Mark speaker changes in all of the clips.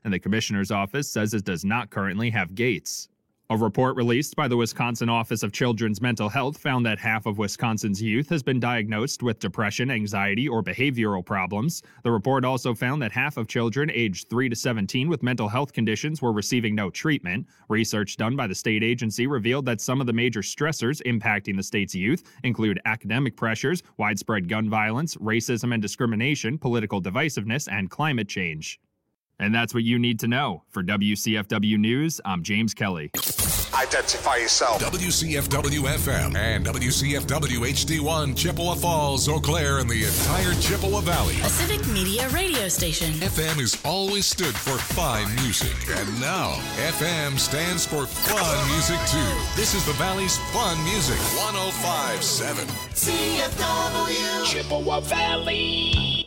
Speaker 1: and the commissioner's office says it does not currently have gates. A report released by the Wisconsin Office of Children's Mental Health found that half of Wisconsin's youth has been diagnosed with depression, anxiety, or behavioral problems. The report also found that half of children aged 3 to 17 with mental health conditions were receiving no treatment. Research done by the state agency revealed that some of the major stressors impacting the state's youth include academic pressures, widespread gun violence, racism and discrimination, political divisiveness, and climate change. And that's what you need to know. For WCFW News, I'm James Kelly.
Speaker 2: Identify yourself.
Speaker 3: WCFW-FM and WCFW-HD1, Chippewa Falls, Eau Claire, and the entire Chippewa Valley.
Speaker 4: A civic media radio station.
Speaker 3: FM has always stood for fine music. And now, FM stands for fun music, too. This is the Valley's fun music. 105.7.
Speaker 2: CFW.
Speaker 5: Chippewa Valley.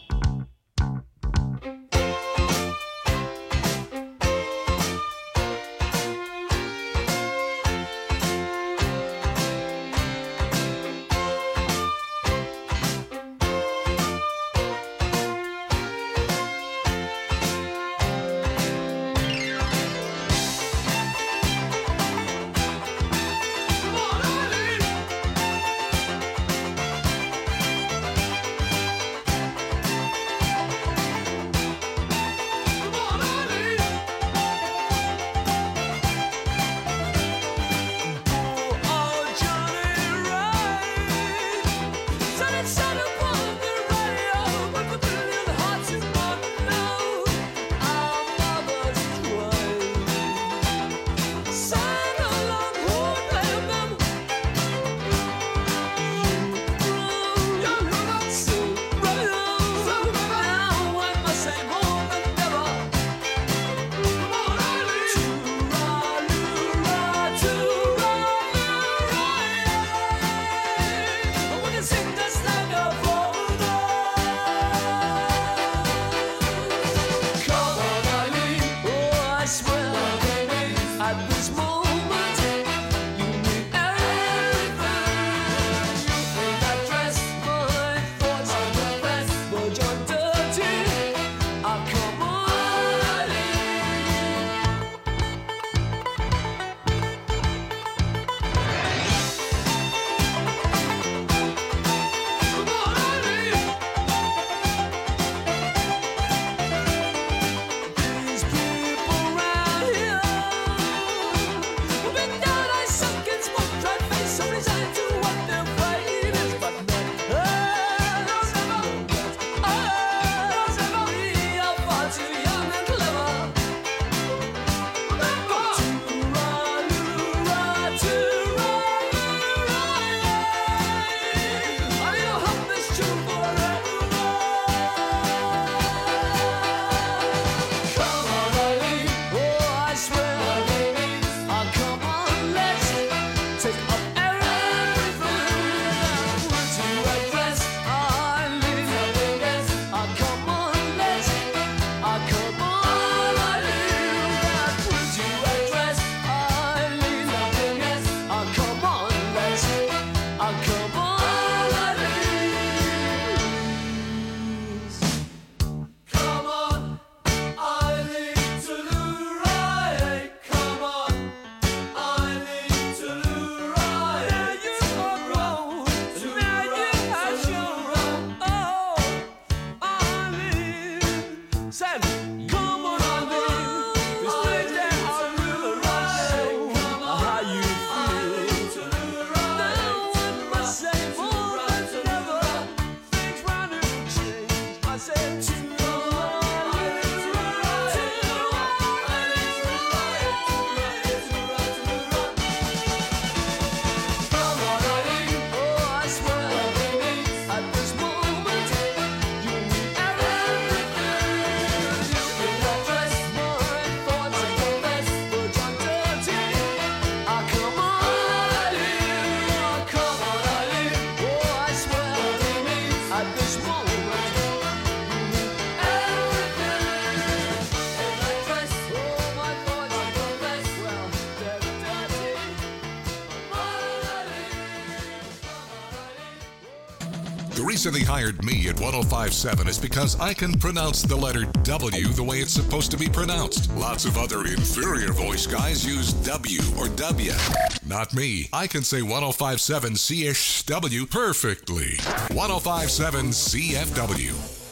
Speaker 3: The reason they hired me at 1057 is because I can pronounce the letter W the way it's supposed to be pronounced. Lots of other inferior voice guys use W or W. Not me. I can say 1057 CSW perfectly. 1057 CFW.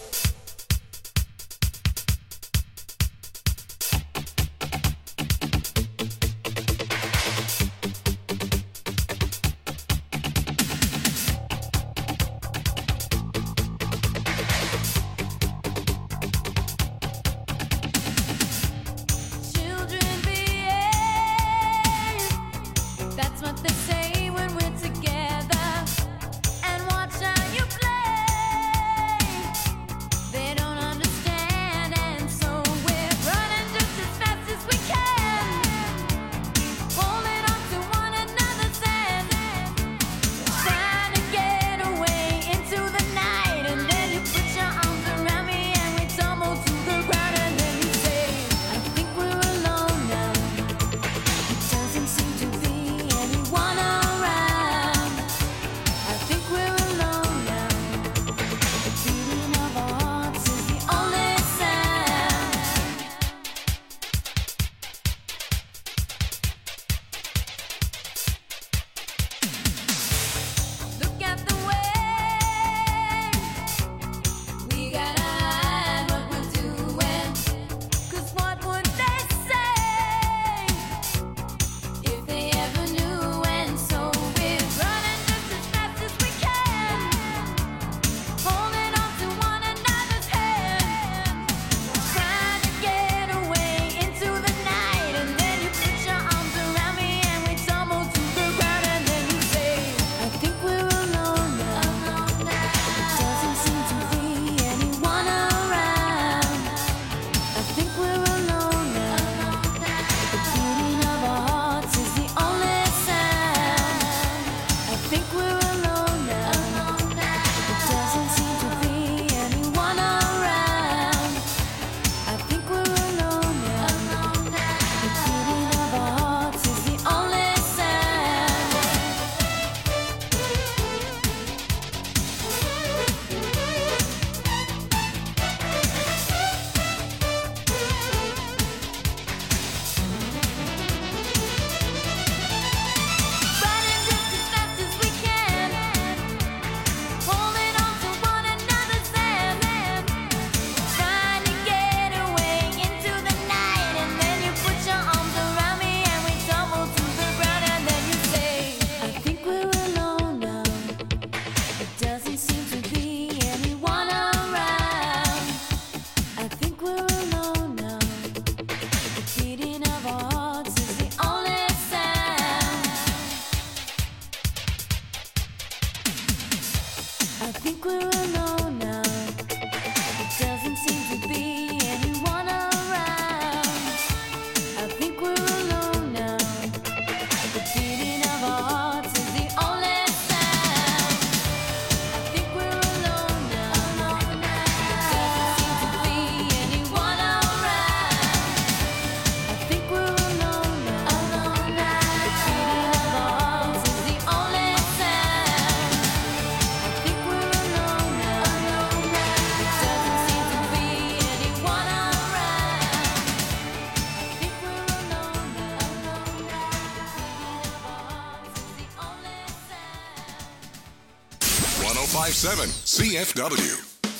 Speaker 3: CFW.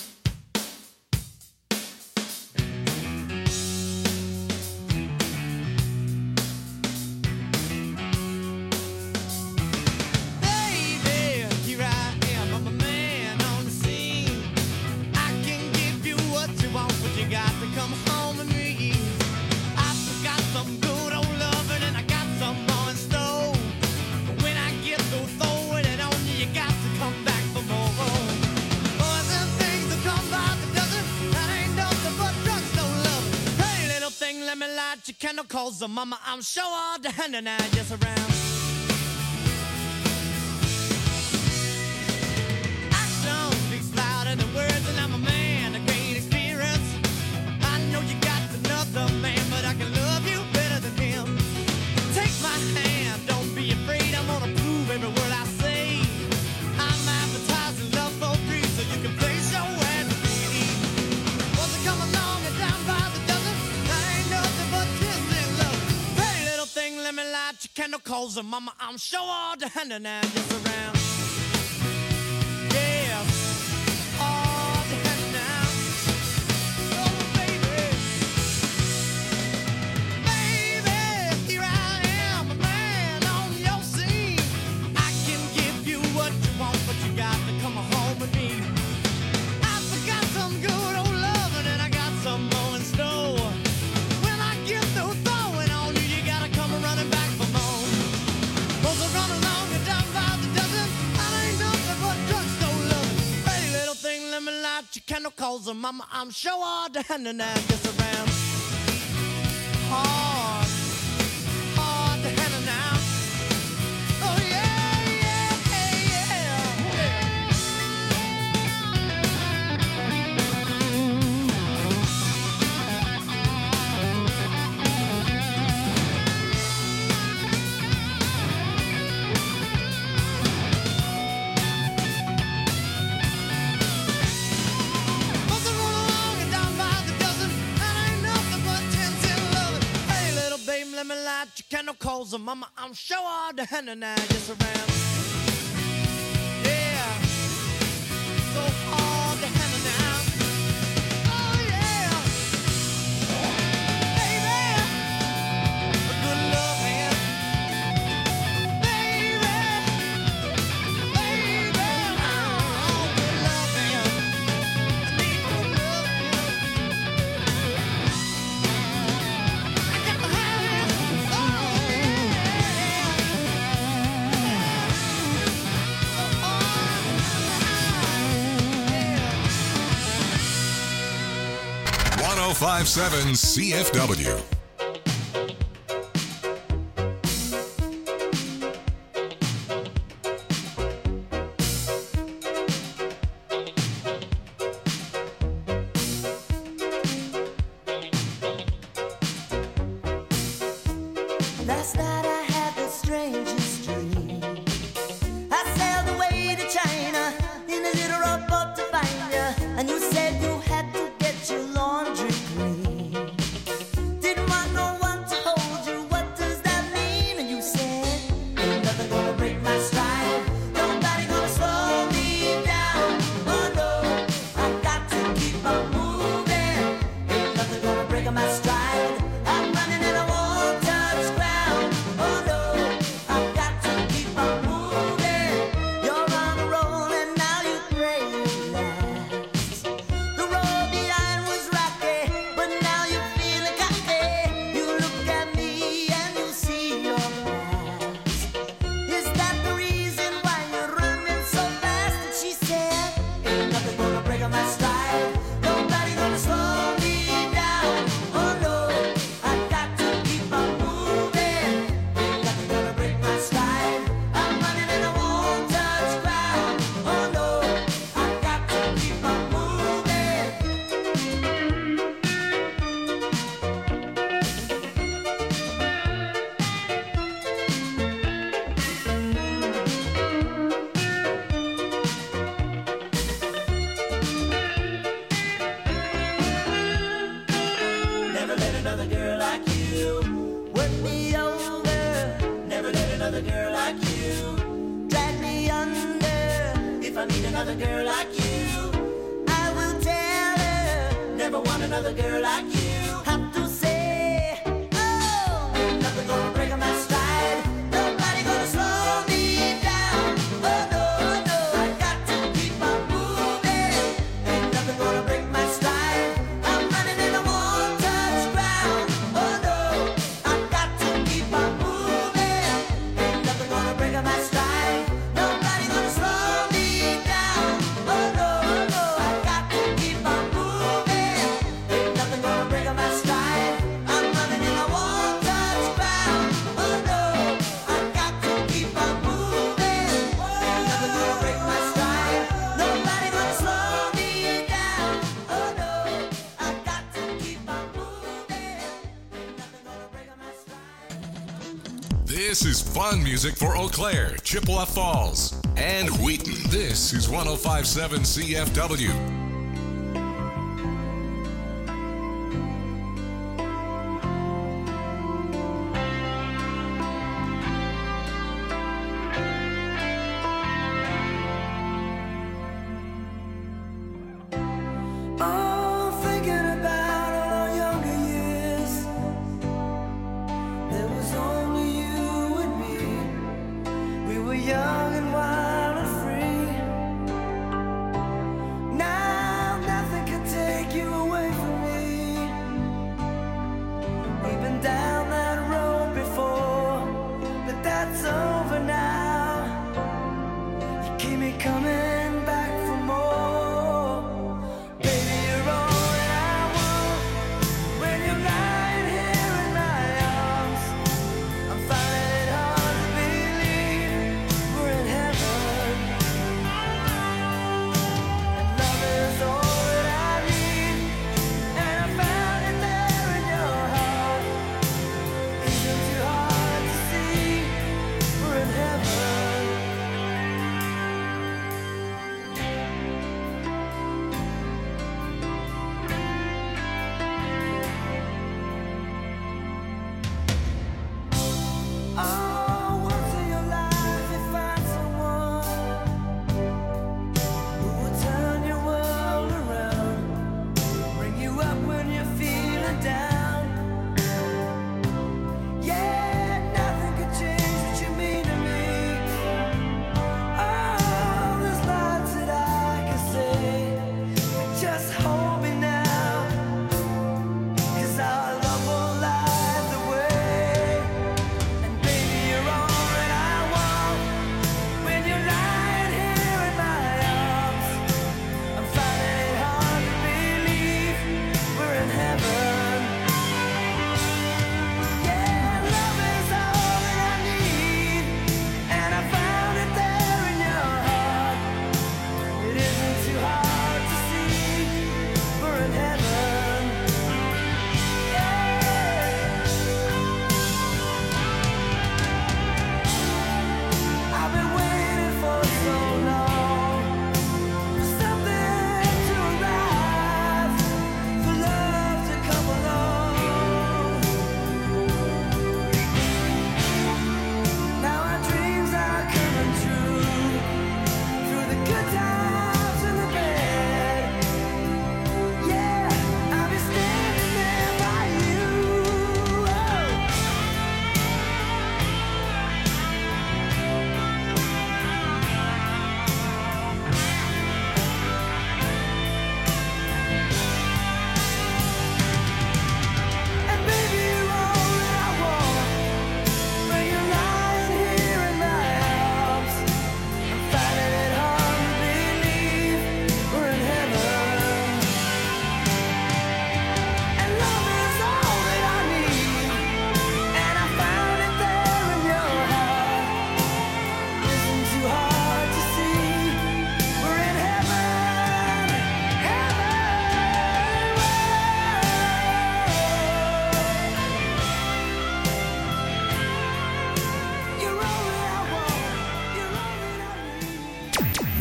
Speaker 6: Cause the mama, I'm sure all the hand and I just around. Action speaks louder than words, and I'm a man of great experience. I know you got another man, but I can love you better than him. Take my hand, don't be afraid. I'm gonna prove every word I say. I'm advertising love for free. candle calls her mama. I'm sure all the hand and just around. Yeah, all the hand now. Oh, baby. Baby, here I am, a man on your scene. I can give you what you want, but you got to come home with me. I forgot some good old loving, and I got some more in store. When I get through throwing on you, you gotta come running back for more. Those are running along and down by the dozen. I ain't nothing but drugstore loving. Pretty little thing, let me light your candle, calls her mama. I'm sure all the hand and that gets around. Hard, hard to handle now. Oh yeah, yeah, yeah, yeah. Must have run along and down by the dozen. That ain't nothing but 10-11. Hey, little babe, let me light your candle, calls her mama. I'm sure all the hand and I just around. Yeah, so hard to handle now. Oh yeah, baby, a good loving, baby, oh, good loving. I need good loving. I got to have it. Oh yeah.
Speaker 3: 1057 CFW.
Speaker 7: Last night I had the strangest dream. I sailed away to China in a little rowboat to find you, and you said you had to get your laundry clean. Didn't want no one to hold you. What does that mean? And you said, ain't nothing gonna break my stride. Nobody gonna slow me down. Oh no, I got to keep on moving. Ain't nothing gonna break my stride. I'm running and I won't touch ground. Oh no, I've got to keep on moving. You're on a roll and now you pray you last. The road behind was rocky, but now you're feeling cocky. You look at me and you see your past. Is that the reason why you're running so fast? And she said, ain't nothing gonna break my stride. Nobody gonna slow me down. Oh no, I got to keep on moving. Ain't nothing gonna break my stride. I'm running and I won't touch ground. Oh no, I got to keep on moving. Never let another girl like you work me over. Never let another girl like you drag me under. If I meet another girl like you, I will tell her. Never want another girl like you. Have to say, oh, ain't nothing gonna break my stride. Nobody gonna slow me down. Oh no, no, I got to keep on moving. Ain't nothing gonna break my stride. I'm running and I won't touch ground. Oh no, I got to keep on moving. Ain't nothing gonna break my stride. Nobody gonna slow me down. Oh no, no, I got to keep on moving. Ain't nothing gonna break my stride. I'm running and I won't touch ground. Oh no, I got to keep on moving. Ain't nothing gonna break my stride. Nobody gonna slow me down. Oh no, I got to keep on moving. Ain't nothing gonna break my stride.
Speaker 3: This is fun music for Eau Claire, Chippewa Falls, and Wheaton. This is 1057 CFW.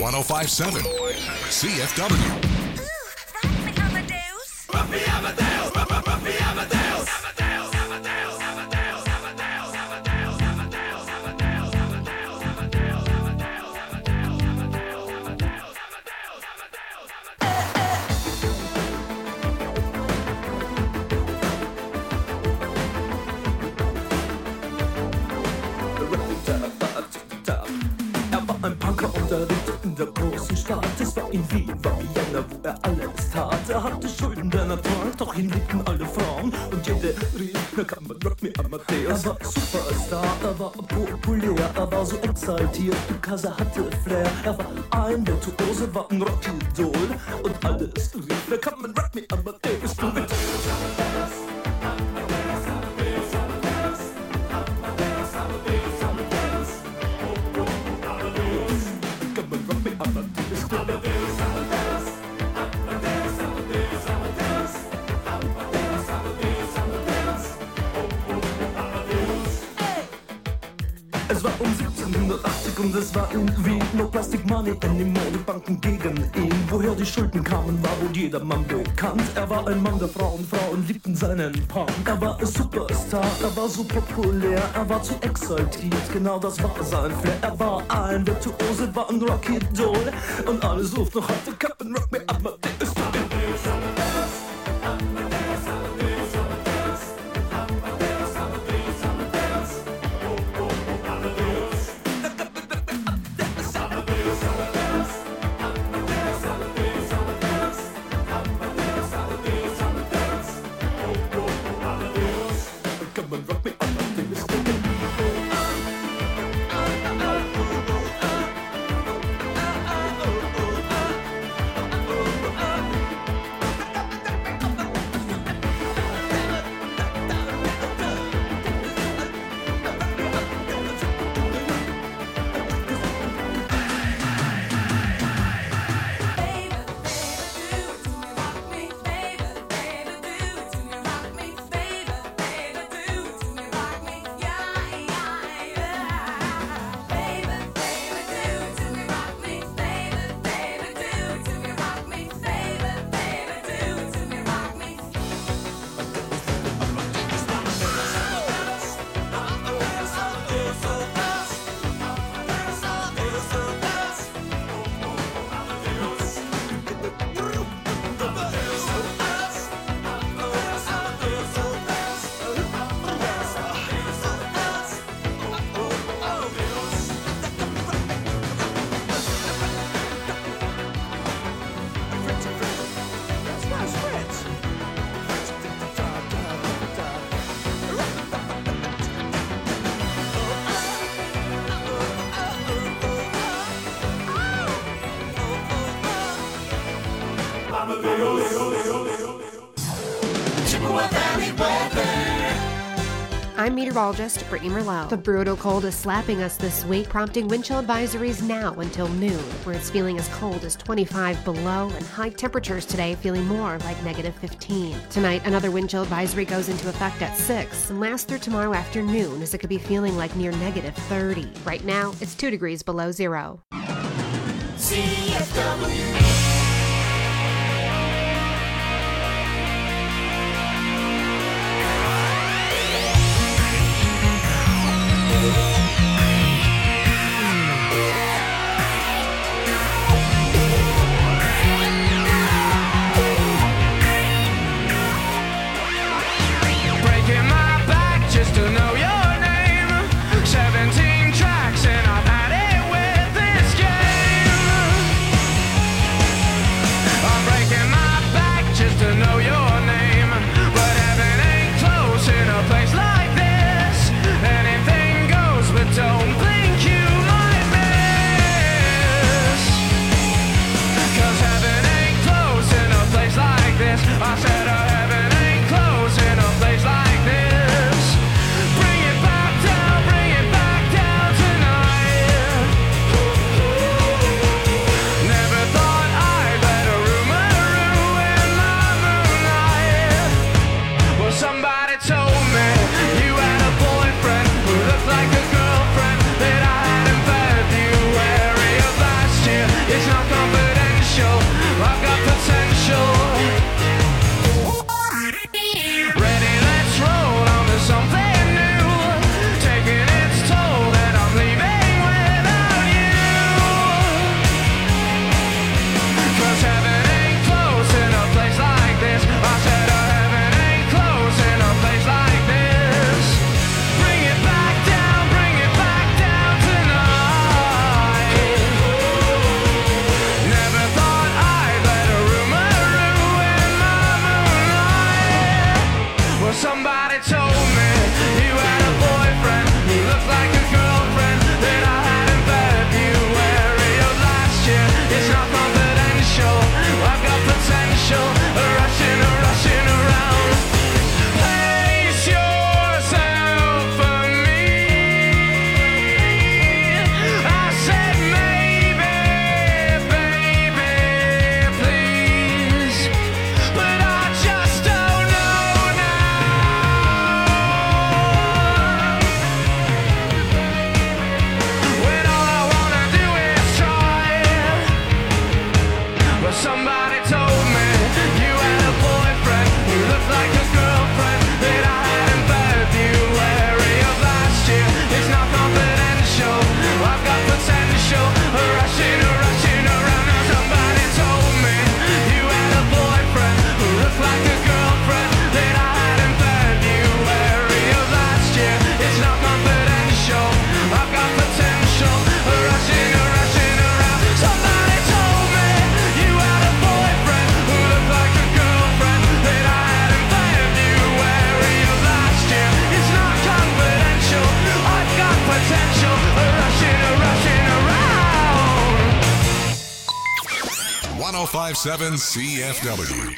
Speaker 3: 105.7 CFW.
Speaker 8: Ein Punker unterrichtete in der großen Stadt. Es war in Wien, war Vienna, wo er alles tat. Er hatte Schulden, der Natur, doch ihn liebten alle Frauen. Und jede rief, na kann man Rock me Amadeus. Er war Superstar, er war populär, er war so exaltiert, because er hatte Flair. Er war ein Virtuose, war ein Rockidol. Und alles rief, na kann man Rock me Amadeus. Du mit Es war um 1780 und es war in Wien. No Plastic Money anymore, die Banken gegen ihn. Woher die Schulden kamen, war wohl jedermann bekannt. Er war ein Mann der Frauen, Frauen liebten seinen Punk. Er war ein Superstar, er war so populär, er war zu exaltiert, genau das war sein Flair. Er war ein Virtuose, war ein Rockidol. Und alles ruft noch heute, Captain Rock me Amadeus.
Speaker 9: I'm meteorologist Brittany Merlot. The brutal cold is slapping us this week, prompting wind chill advisories now until noon, where it's feeling as cold as 25 below and high temperatures today feeling more like negative 15. Tonight, another wind chill advisory goes into effect at 6 and lasts through tomorrow afternoon as it could be feeling like near negative 30. Right now, it's 2 degrees below zero.
Speaker 2: CFW.
Speaker 6: Place like this, anything goes.
Speaker 3: 1057 CFW.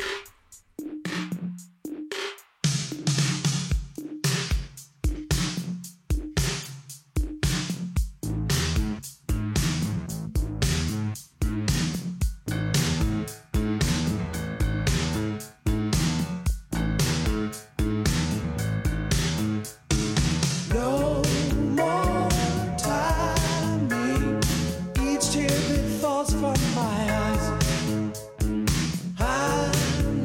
Speaker 6: No more timing. Each tear that falls from my eyes, I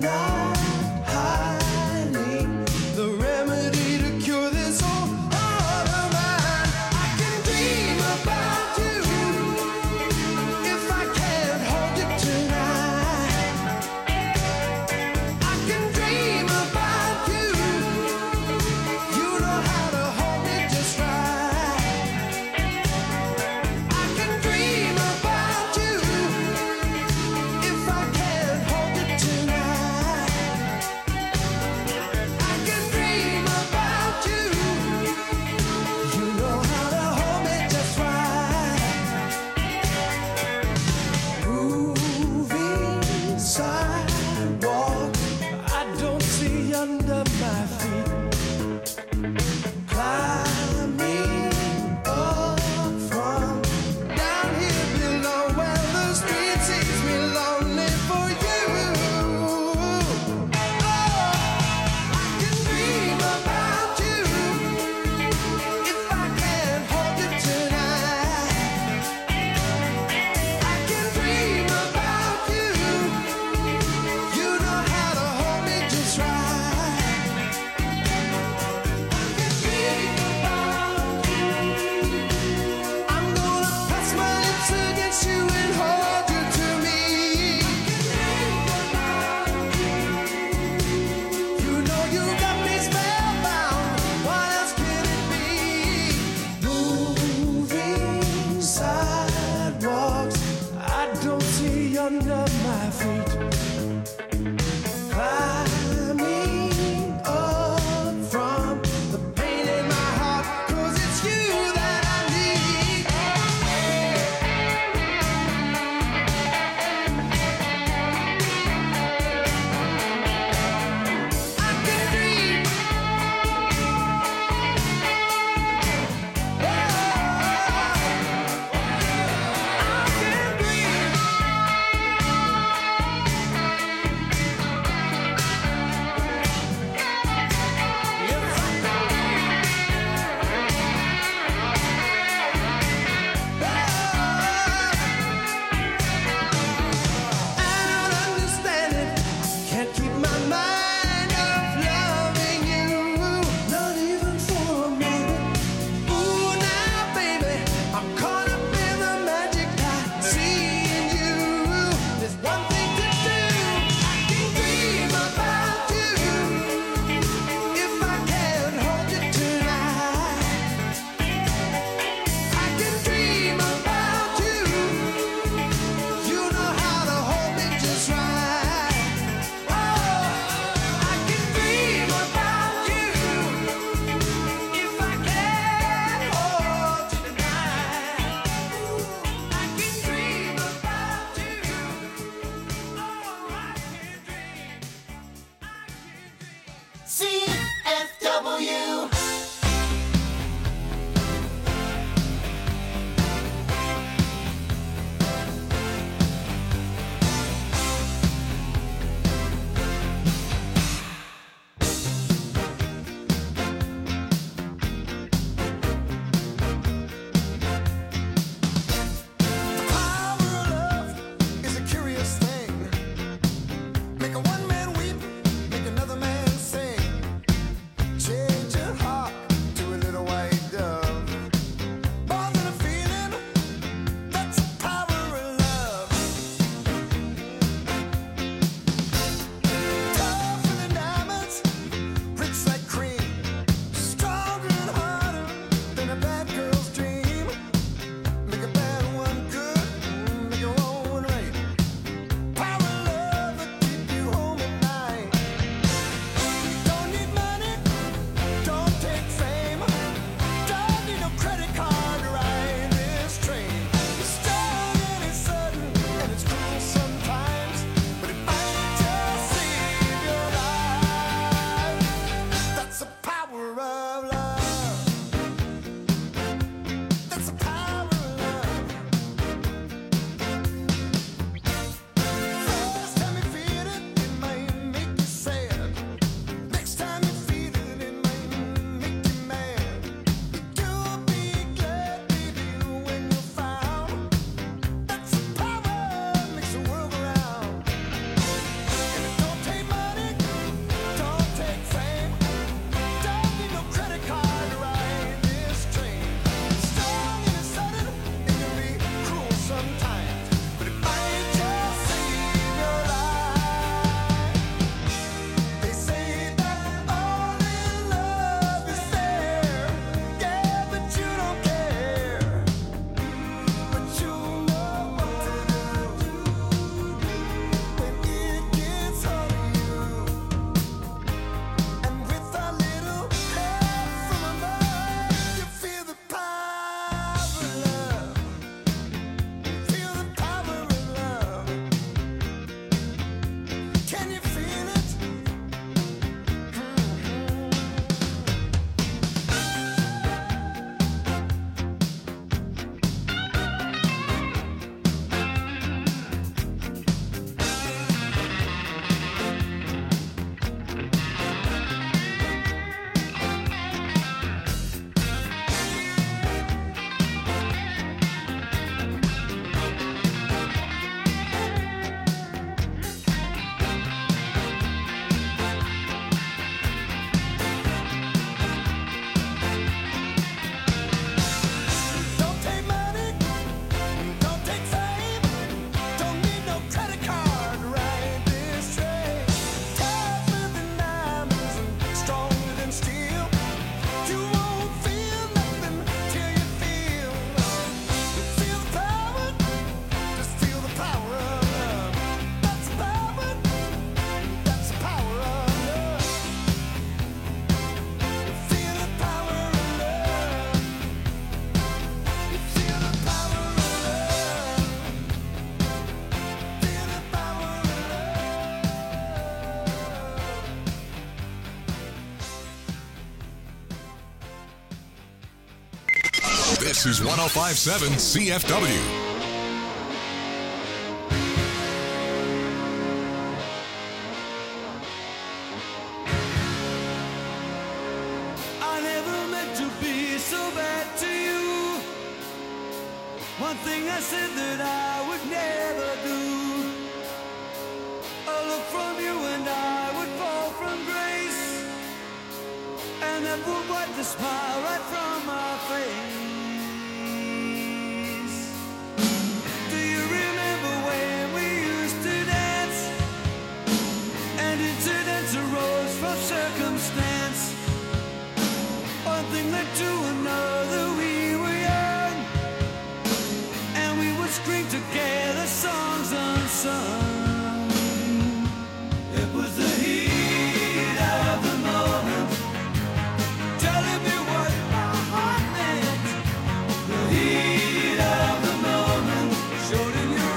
Speaker 3: This is 105.7 CFW.
Speaker 6: One thing I said that I would never do. A look from you and I would fall from grace, and that would wipe the smile right from my face. Do you remember when we used to dance, and incidents arose from circumstance? One thing led to another, we were young, and we would scream together songs unsung. It was the heat of the moment, telling me what my heart meant. The heat of the moment showed in your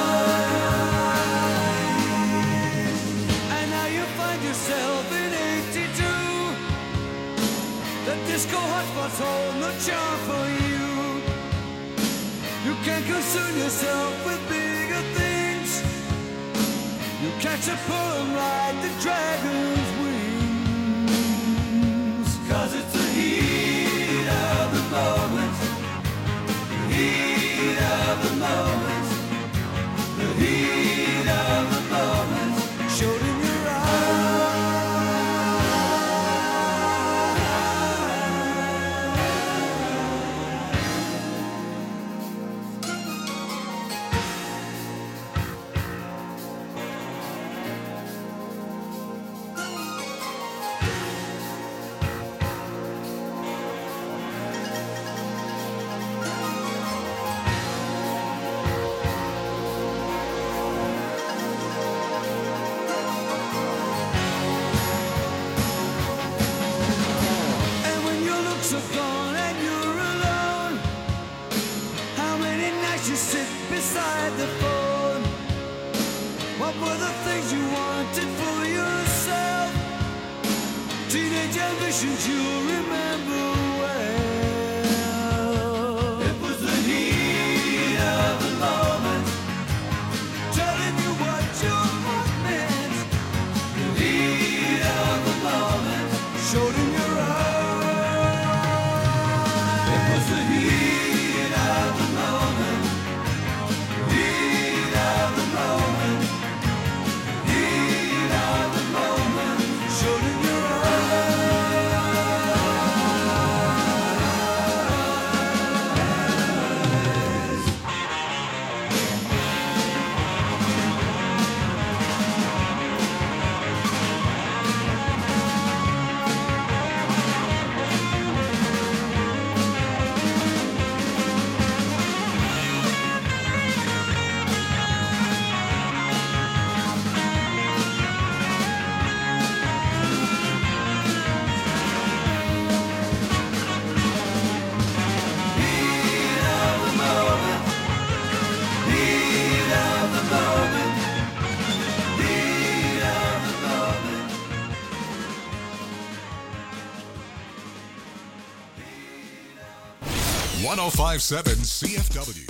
Speaker 6: eyes. And now you find yourself in 82. The disco hotspots hold no charm for you. You can't concern yourself with bigger things. You catch a poem like the dragon's wings. 'Cause it's the heat of the moment. The heat of the moment. The heat of the moment showed in your beside the phone. What were the things you wanted for yourself? Teenage ambitions you remember well. It was the heat of the moment, telling you what your heart meant. The heat of the moment showed in your eyes. It was the heat of the moment.
Speaker 3: .105.7 CFW.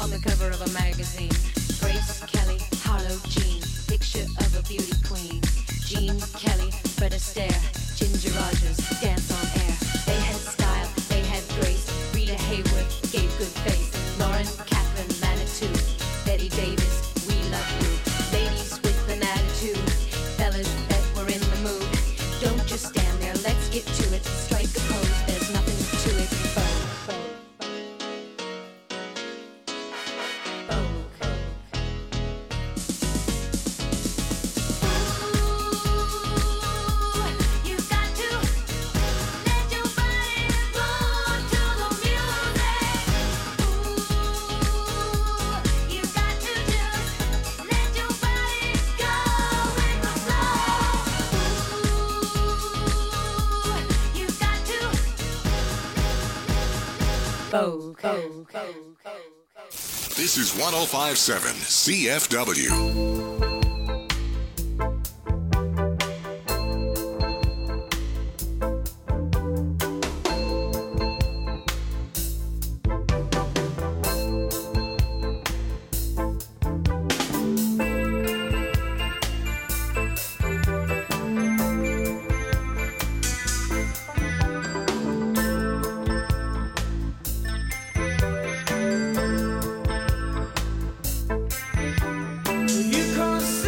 Speaker 10: on the cover of a magazine. Grace Kelly, Harlow Jean, picture of a beauty queen. Jean Kelly, Fred Astaire, Ginger Rogers, dance on air. They had style, they had grace. Rita Hayworth gave good face. Lauren Catherine Manitou, Betty Davis, we love you. Ladies with an attitude, fellas that were in the mood. Don't just stand there, let's get to it. Strike a pose, there's nothing to it.
Speaker 3: This is 105.7 CFW.
Speaker 6: You cross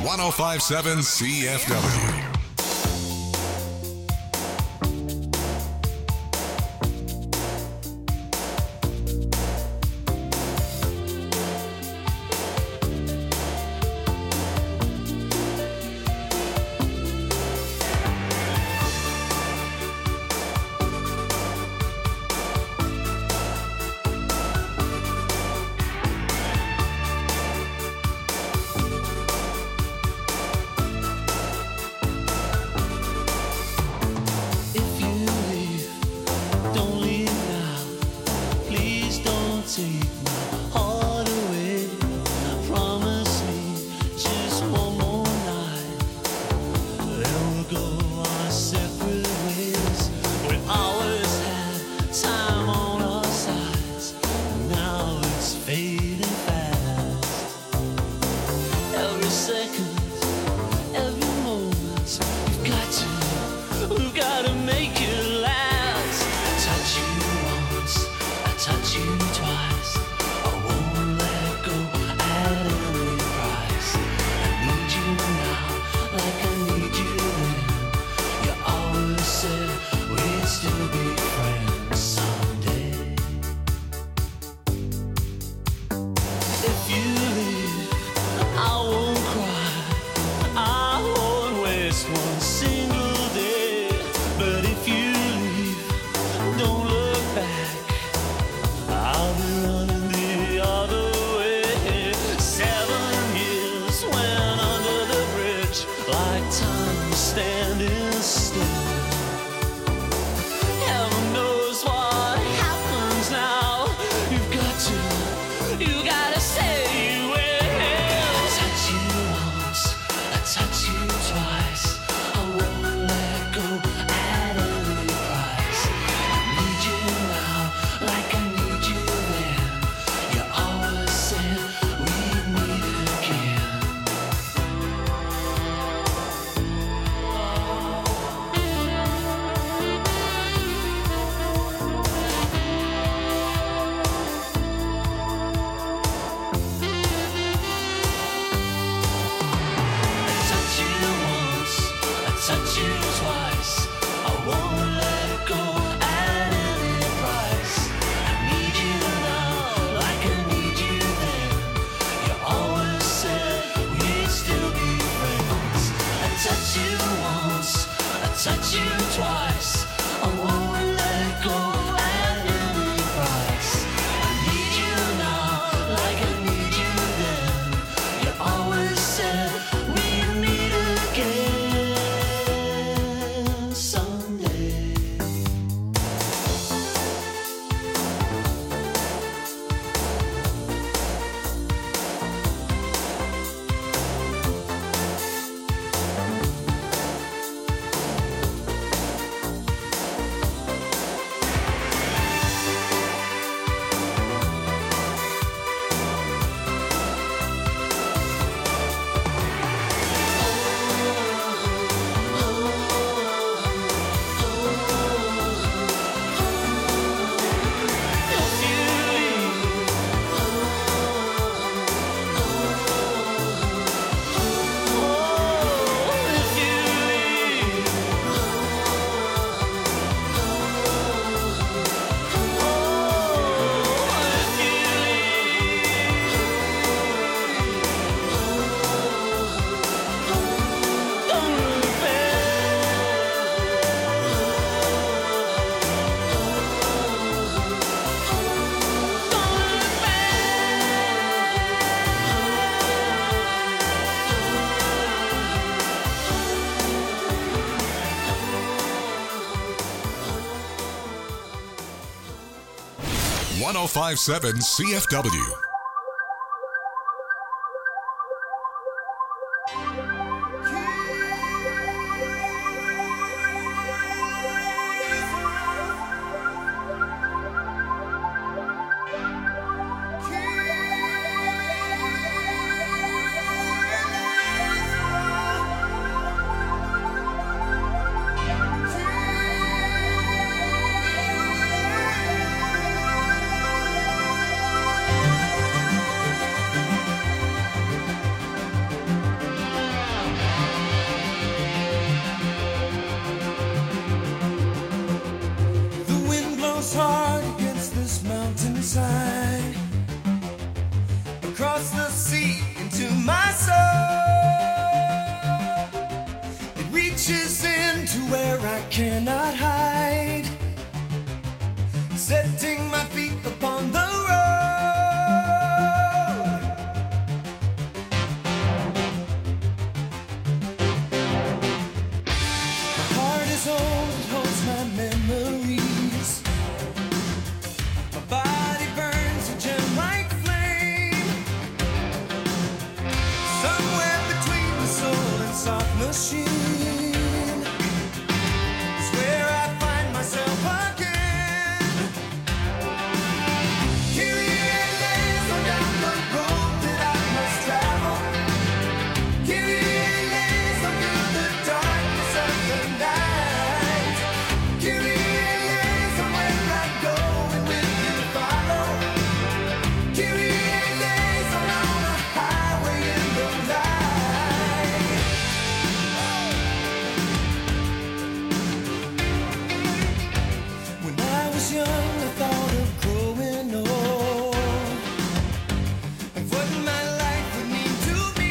Speaker 3: 1057 CFW. .507 CFW.
Speaker 6: inside, across the sea into my soul. It reaches into where I cannot hide, setting my feet upon the road. My heart is old, it holds my memories. My body burns a gem-like flame. Somewhere between the soul and soft machine is where I find myself again. Kyrie eleison, down the road that I must travel. Kyrie eleison, through the darkness of the night. Kyrie eleison, where I go and will you follow? Kyrie eleison, on a highway in the night. When I was young, I thought of growing old and what my life would mean to me.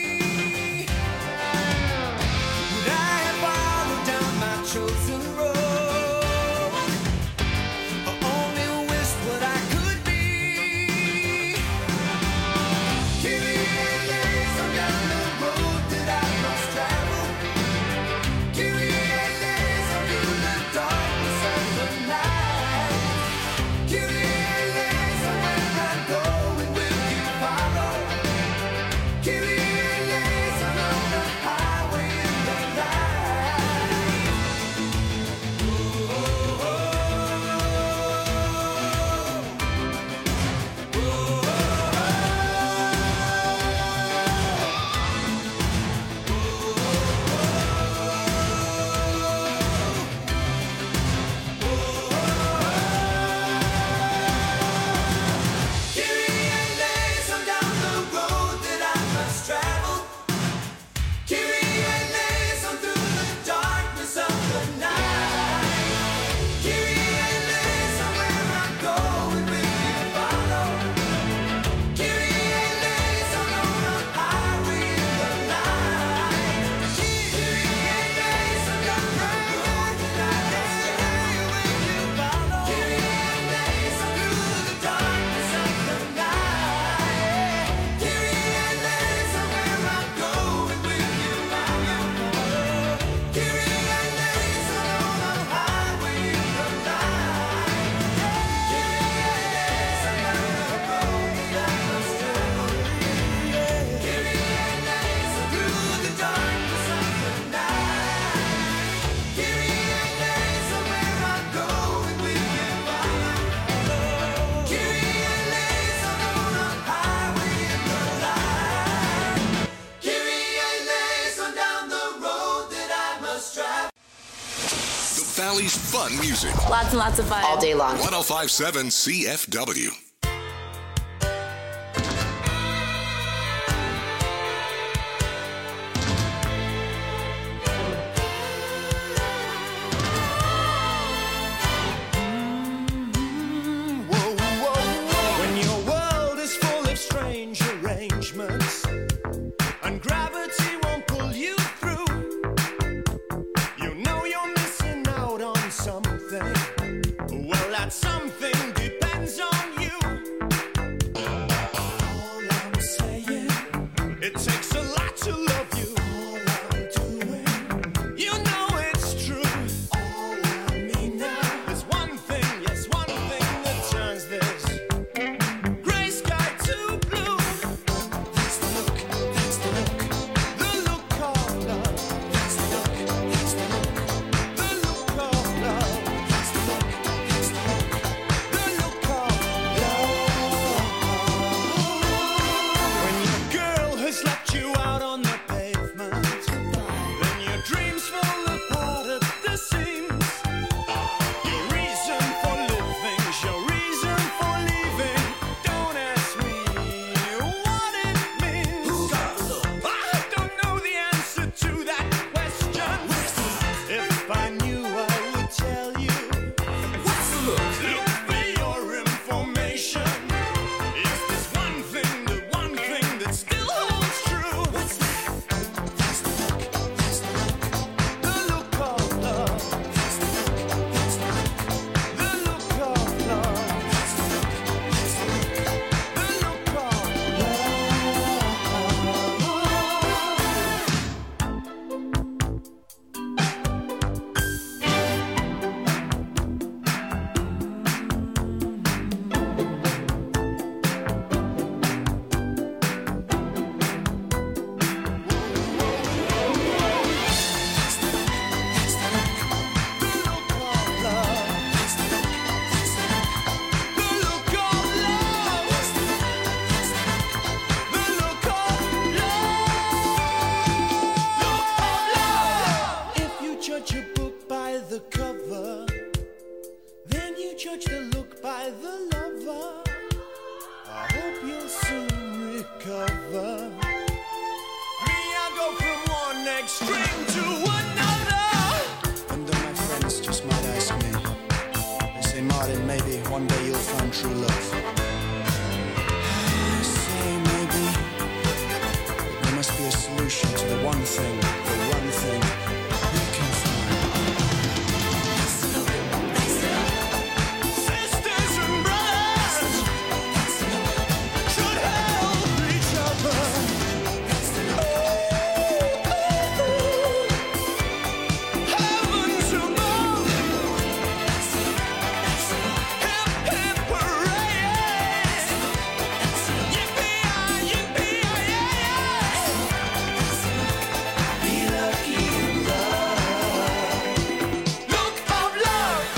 Speaker 6: Would I have followed down my chosen road, or only wished what I could be? Kyrie eleison, down the road that I must travel. Kyrie eleison, through the darkness of the night. Kyrie eleison, where I go and will you follow? Kyrie eleison, on the highway in the night. Kyrie eleison, down the road that I must travel. Kyrie eleison, through the darkness of the night. Kyrie eleison, where I go and will you follow? Kyrie eleison, on a highway in the night. Kyrie eleison, down the road that I must travel. Will you follow? Kyrie eleison, through the darkness of the night. Kyrie eleison, where I go and will you follow? Kyrie eleison, on a highway in the night. Kyrie eleison, down the road that I must travel. Kyrie eleison, through the darkness of the night. Kyrie eleison, where I go and will you follow? Kyrie eleison, on a highway in the night. Kyrie eleison, down the road that I must travel.
Speaker 3: The Valley's fun music.
Speaker 4: Lots and lots of fun.
Speaker 11: All day long.
Speaker 3: 1057 CFW.
Speaker 6: When your world is full of strange arrangements and gravity won't pull you through, you know you're missing out on something. Well, that something depends on you.
Speaker 11: find true love. I say maybe there must be a solution to the one thing we can find. Sisters and brothers should help each other. Heavens above. Hip, hip, hooray. Yippee-yi, yippee-yi, be lucky in love. Look of love.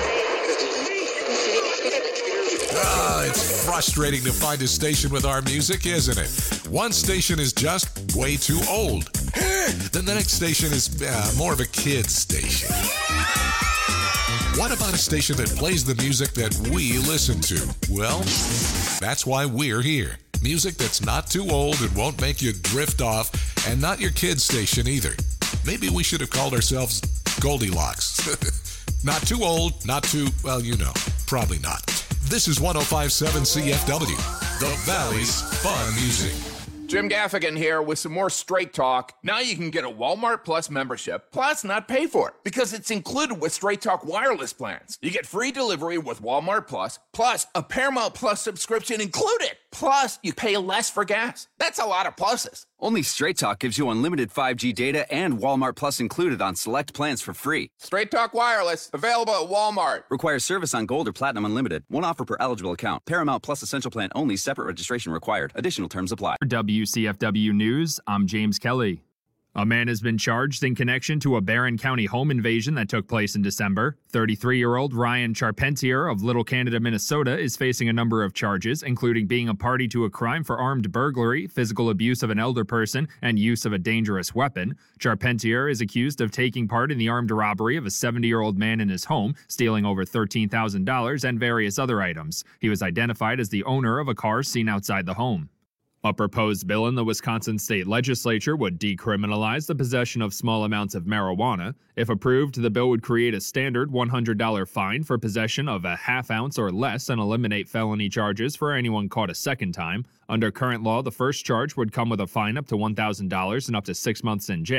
Speaker 3: It's frustrating to find a station with our music, isn't it? One station is just way too old. Then the next station is more of a kid's station. What about a station that plays the music that we listen to? Well, that's why we're here. Music that's not too old and won't make you drift off, and not your kid's station either. Maybe we should have called ourselves Goldilocks. Not too old, not too, well, you know, probably not. This is 105.7 CFW, the Valley's fun music.
Speaker 12: Jim Gaffigan here with some more Straight Talk. Now you can get a Walmart Plus membership, plus not pay for it, because it's included with Straight Talk wireless plans. You get free delivery with Walmart Plus, plus a Paramount Plus subscription included. Plus, you pay less for gas. That's a lot of pluses.
Speaker 13: Only Straight Talk gives you unlimited 5G data and Walmart Plus included on select plans for free.
Speaker 12: Straight Talk Wireless, available at Walmart.
Speaker 13: Requires service on Gold or Platinum Unlimited. One offer per eligible account. Paramount Plus Essential Plan only. Separate registration required. Additional terms apply.
Speaker 1: For WCFW News, I'm James Kelly. A man has been charged in connection to a Barron County home invasion that took place in December. 33-year-old Ryan Charpentier of Little Canada, Minnesota, is facing a number of charges, including being a party to a crime for armed burglary, physical abuse of an elder person, and use of a dangerous weapon. Charpentier is accused of taking part in the armed robbery of a 70-year-old man in his home, stealing over $13,000 and various other items. He was identified as the owner of a car seen outside the home. A proposed bill in the Wisconsin state legislature would decriminalize the possession of small amounts of marijuana. If approved, the bill would create a standard $100 fine for possession of a half ounce or less and eliminate felony charges for anyone caught a second time. Under current law, the first charge would come with a fine up to $1,000 and up to 6 months in jail.